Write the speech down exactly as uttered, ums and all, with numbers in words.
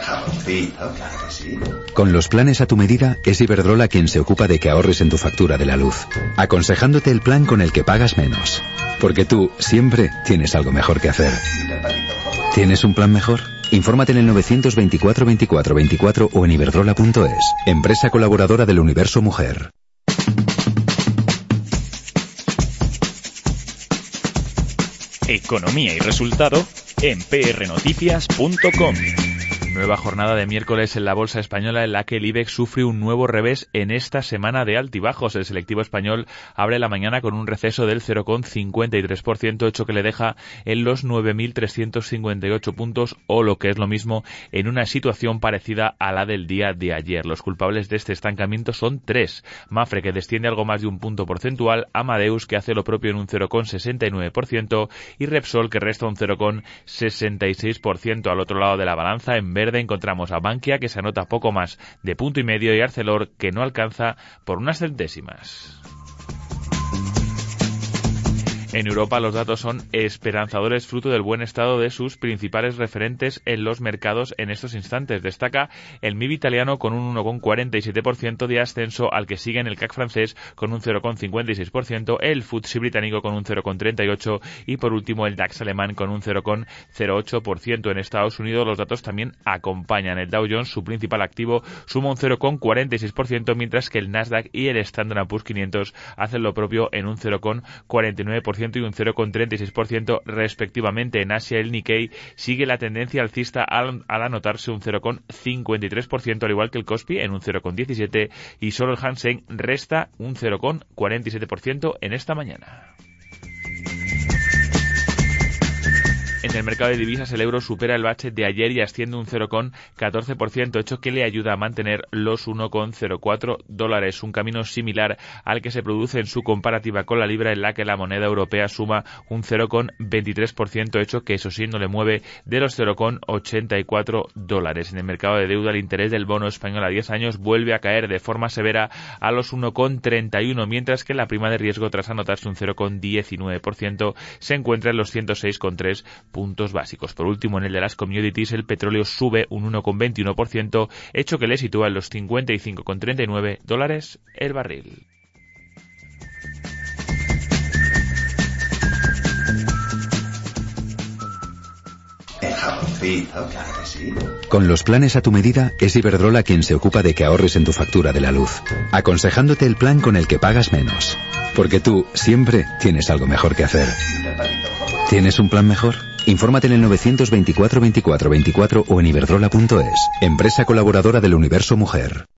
jaboncito, claro que sí. Con los planes a tu medida, es Iberdrola quien se ocupa de que ahorres en tu factura de la luz, aconsejándote el plan con el que pagas menos. Porque tú siempre tienes algo mejor que hacer. ¿Tienes un plan mejor? Infórmate en el novecientos veinticuatro veinticuatro veinticuatro o en iberdrola punto es. Empresa colaboradora del Universo Mujer. Economía y resultado en p r noticias punto com. Nueva jornada de miércoles en la bolsa española en la que el IBEX sufre un nuevo revés en esta semana de altibajos. El selectivo español abre la mañana con un receso del cero coma cincuenta y tres por ciento, hecho que le deja en los nueve mil trescientos cincuenta y ocho puntos, o lo que es lo mismo, en una situación parecida a la del día de ayer. Los culpables de este estancamiento son tres: Mapfre, que desciende algo más de un punto porcentual, Amadeus, que hace lo propio en un cero coma sesenta y nueve por ciento, y Repsol, que resta un cero coma sesenta y seis por ciento. Al otro lado de la balanza, en verde, encontramos a Bankia, que se anota poco más de punto y medio, y Arcelor, que no alcanza por unas centésimas. En Europa los datos son esperanzadores, fruto del buen estado de sus principales referentes en los mercados en estos instantes. Destaca el M I B italiano con un uno coma cuarenta y siete por ciento de ascenso, al que sigue en el C A C francés con un cero coma cincuenta y seis por ciento, el F T S E británico con un cero coma treinta y ocho por ciento y por último el DAX alemán con un cero coma cero ocho por ciento. En Estados Unidos los datos también acompañan. El Dow Jones, su principal activo, suma un cero coma cuarenta y seis por ciento, mientras que el Nasdaq y el Standard and Poor's quinientos hacen lo propio en un cero coma cuarenta y nueve por ciento y un cero coma treinta y seis por ciento respectivamente. En Asia, el Nikkei sigue la tendencia alcista al, al anotarse un cero coma cincuenta y tres por ciento, al igual que el Kospi en un cero coma diecisiete por ciento, y solo el Hang Seng resta un cero coma cuarenta y siete por ciento en esta mañana. En el mercado de divisas el euro supera el bache de ayer y asciende un cero coma catorce por ciento, hecho que le ayuda a mantener los uno coma cero cuatro dólares, un camino similar al que se produce en su comparativa con la libra, en la que la moneda europea suma un cero coma veintitrés por ciento, hecho que eso sí no le mueve de los cero coma ochenta y cuatro dólares. En el mercado de deuda, el interés del bono español a diez años vuelve a caer de forma severa a los uno coma treinta y uno, mientras que la prima de riesgo, tras anotarse un cero coma diecinueve por ciento, se encuentra en los ciento seis coma tres puntos básicos. Por último, en el de las commodities, el petróleo sube un uno coma veintiuno por ciento, hecho que le sitúa en los cincuenta y cinco coma treinta y nueve dólares el barril. El jaboncito, claro que sí. Con los planes a tu medida, es Iberdrola quien se ocupa de que ahorres en tu factura de la luz, aconsejándote el plan con el que pagas menos. Porque tú siempre tienes algo mejor que hacer. ¿Tienes un plan mejor? Infórmate en el novecientos veinticuatro veinticuatro veinticuatro o en iberdrola punto es. Empresa colaboradora del Universo Mujer.